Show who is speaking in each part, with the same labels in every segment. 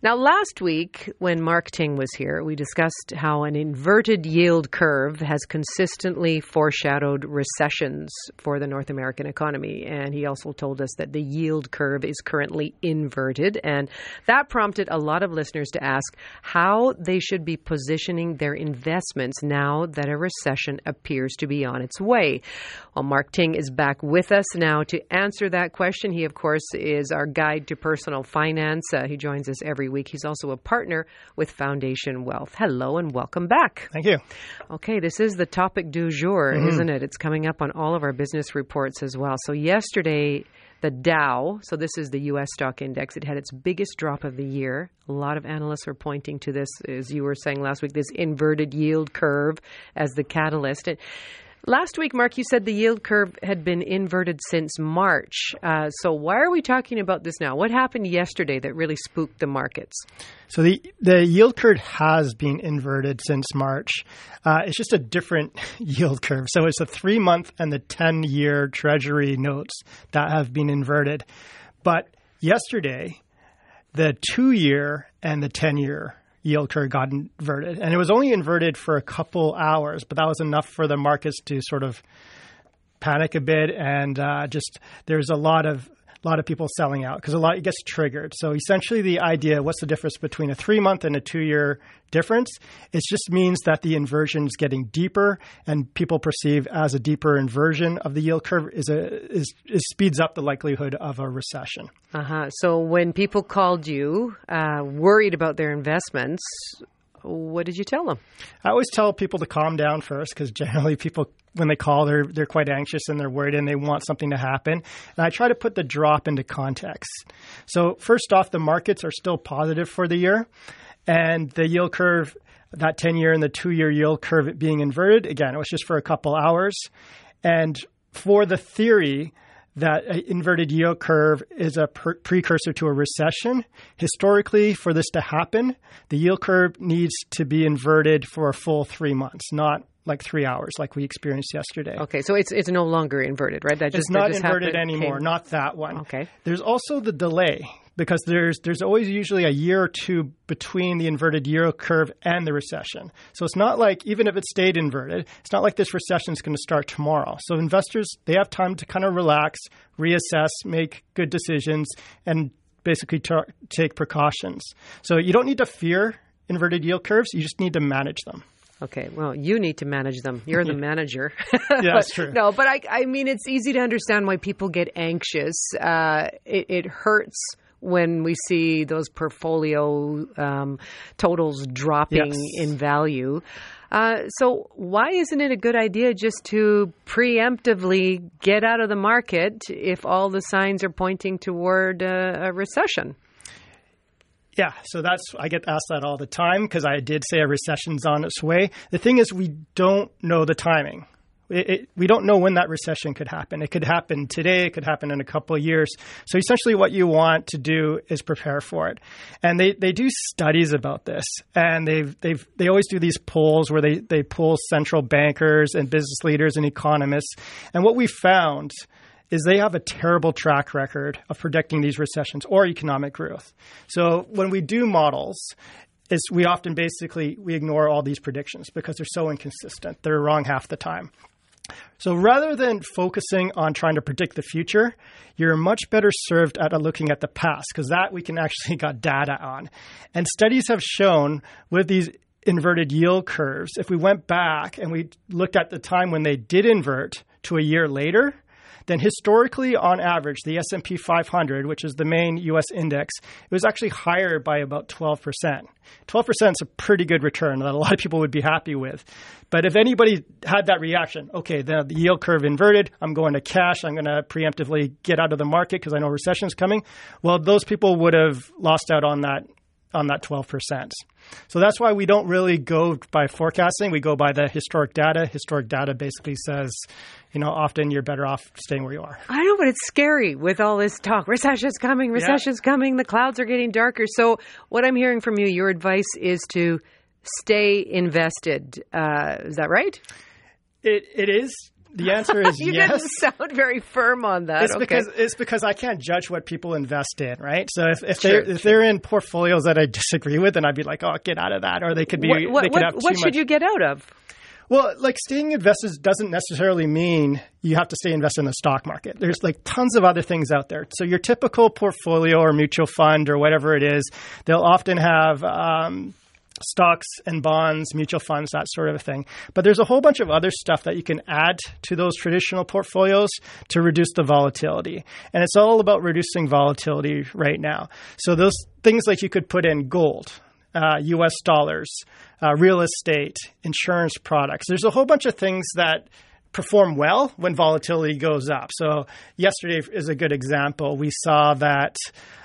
Speaker 1: Now, last week when Mark Ting was here, we discussed how an inverted yield curve has consistently foreshadowed recessions for the North American economy. And he also told us that the yield curve is currently inverted. And that prompted a lot of listeners to ask how they should be positioning their investments now that a recession appears to be on its way. Well, Mark Ting is back with us now to answer that question. He, of course, is our guide to personal finance. He joins us every week. He's also a partner with Foundation Wealth. Hello and welcome back.
Speaker 2: Thank you.
Speaker 1: Okay, this is the topic du jour, isn't it? It's coming up on all of our business reports as well. So yesterday, the Dow, so this is the U.S. stock index, it had its biggest drop of the year. A lot of analysts are pointing to this, as you were saying last week, this inverted yield curve as the catalyst. Last week, Mark, you said the yield curve had been inverted since March. So why are we talking about this now? What happened yesterday that really spooked the markets?
Speaker 2: So the yield curve has been inverted since March. It's just a different yield curve. So it's the 3-month and the 10-year Treasury notes that have been inverted. But yesterday, the 2-year and the 10-year yield curve got inverted. And it was only inverted for a couple hours, but that was enough for the markets to sort of panic a bit. And just there's a lot of people selling out because it gets triggered. So essentially the idea, what's the difference between a 3-month and a 2-year difference? It just means that the inversion is getting deeper, and people perceive as a deeper inversion of the yield curve speeds up the likelihood of a recession.
Speaker 1: So when people called you worried about their investments, what did you tell them?
Speaker 2: I always tell people to calm down first because generally people, when they call, they're quite anxious and they're worried and they want something to happen. And I try to put the drop into context. So first off, the markets are still positive for the year. And the yield curve, that 10-year and the 2-year yield curve being inverted, again, it was just for a couple hours. And for the theory that an inverted yield curve is a precursor to a recession, historically, for this to happen, the yield curve needs to be inverted for a full 3 months, not like 3 hours like we experienced yesterday.
Speaker 1: Okay, so it's no longer inverted, right?
Speaker 2: It's not inverted anymore, not that one.
Speaker 1: Okay.
Speaker 2: There's also the delay because there's always usually a year or two between the inverted yield curve and the recession. So it's not like, even if it stayed inverted, it's not like this recession is going to start tomorrow. So investors, they have time to kind of relax, reassess, make good decisions, and basically take precautions. So you don't need to fear inverted yield curves. You just need to manage them.
Speaker 1: Okay, well, you need to manage them. You're the manager.
Speaker 2: Yeah, that's true.
Speaker 1: No, but I mean, it's easy to understand why people get anxious. It hurts when we see those portfolio totals dropping in value. So why isn't it a good idea just to preemptively get out of the market if all the signs are pointing toward a recession?
Speaker 2: Yeah, so I get asked that all the time because I did say a recession's on its way. The thing is, we don't know the timing. We don't know when that recession could happen. It could happen today. It could happen in a couple of years. So essentially what you want to do is prepare for it. And they do studies about this. And they always do these polls where they poll central bankers and business leaders and economists. And what we found is they have a terrible track record of predicting these recessions or economic growth. So when we do models, we often we ignore all these predictions because they're so inconsistent. They're wrong half the time. So rather than focusing on trying to predict the future, you're much better served at looking at the past because that we can actually got data on. And studies have shown with these inverted yield curves, if we went back and we looked at the time when they did invert to a year later, then historically, on average, the S&P 500, which is the main U.S. index, it was actually higher by about 12%. 12% is a pretty good return that a lot of people would be happy with. But if anybody had that reaction, okay, the yield curve inverted, I'm going to cash, I'm going to preemptively get out of the market because I know recession is coming, well, those people would have lost out on that 12%. So that's why we don't really go by forecasting. We go by the historic data. Historic data basically says, often you're better off staying where you are.
Speaker 1: I know, but it's scary with all this talk. Recession's coming, coming. The clouds are getting darker. So what I'm hearing from you, your advice is to stay invested. Is that right?
Speaker 2: It is. The answer is
Speaker 1: you
Speaker 2: yes.
Speaker 1: didn't sound very firm on that.
Speaker 2: It's because I can't judge what people invest in, right? So if they're in portfolios that I disagree with, then I'd be like, oh, get out of that, or they could be
Speaker 1: what should you get out of?
Speaker 2: Well, like staying invested doesn't necessarily mean you have to stay invested in the stock market. There's like tons of other things out there. So your typical portfolio or mutual fund or whatever it is, they'll often have stocks and bonds, mutual funds, that sort of a thing. But there's a whole bunch of other stuff that you can add to those traditional portfolios to reduce the volatility. And it's all about reducing volatility right now. So those things like you could put in gold, US dollars, real estate, insurance products. There's a whole bunch of things that perform well when volatility goes up. So yesterday is a good example. We saw that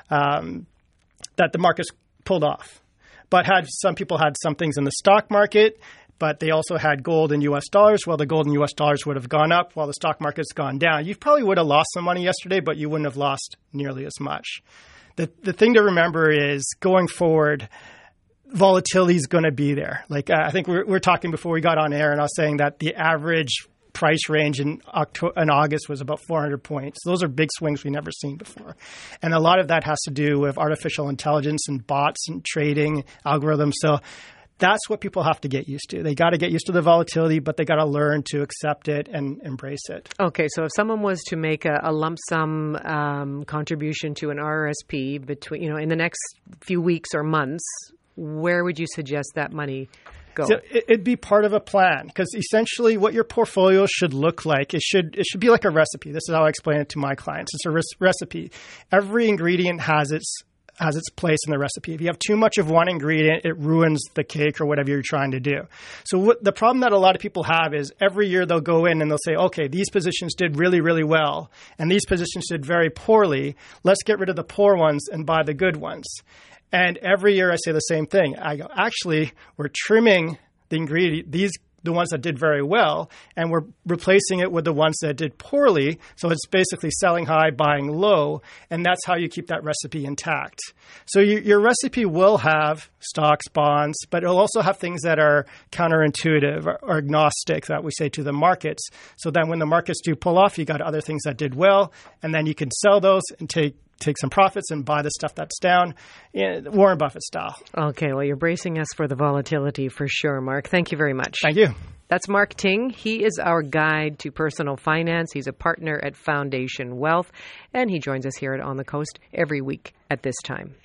Speaker 2: the markets pulled off, but some people had some things in the stock market, but they also had gold and US dollars. Well, the gold and US dollars would have gone up while the stock market's gone down. You probably would have lost some money yesterday, but you wouldn't have lost nearly as much. The thing to remember is going forward, volatility is going to be there. Like I think we were talking before we got on air, and I was saying that the average price range in August was about 400 points. Those are big swings we've never seen before. And a lot of that has to do with artificial intelligence and bots and trading algorithms. So that's what people have to get used to. They got to get used to the volatility, but they got to learn to accept it and embrace it.
Speaker 1: Okay, so if someone was to make a lump sum contribution to an RRSP between, in the next few weeks or months, where would you suggest that money go?
Speaker 2: So it'd be part of a plan, because essentially what your portfolio should look like, it should be like a recipe. This is how I explain it to my clients. It's a recipe. Every ingredient has its place in the recipe. If you have too much of one ingredient, it ruins the cake or whatever you're trying to do. So the problem that a lot of people have is every year they'll go in and they'll say, okay, these positions did really, really well, and these positions did very poorly. Let's get rid of the poor ones and buy the good ones. And every year I say the same thing. I go, actually, we're trimming the ingredient, the ones that did very well, and we're replacing it with the ones that did poorly. So it's basically selling high, buying low, and that's how you keep that recipe intact. So your recipe will have stocks, bonds, but it'll also have things that are counterintuitive or agnostic that we say to the markets. So then when the markets do pull off, you got other things that did well, and then you can sell those and take some profits and buy the stuff that's down, Warren Buffett style.
Speaker 1: Okay, well, you're bracing us for the volatility for sure, Mark. Thank you very much.
Speaker 2: Thank you.
Speaker 1: That's Mark Ting. He is our guide to personal finance. He's a partner at Foundation Wealth, and he joins us here at On the Coast every week at this time.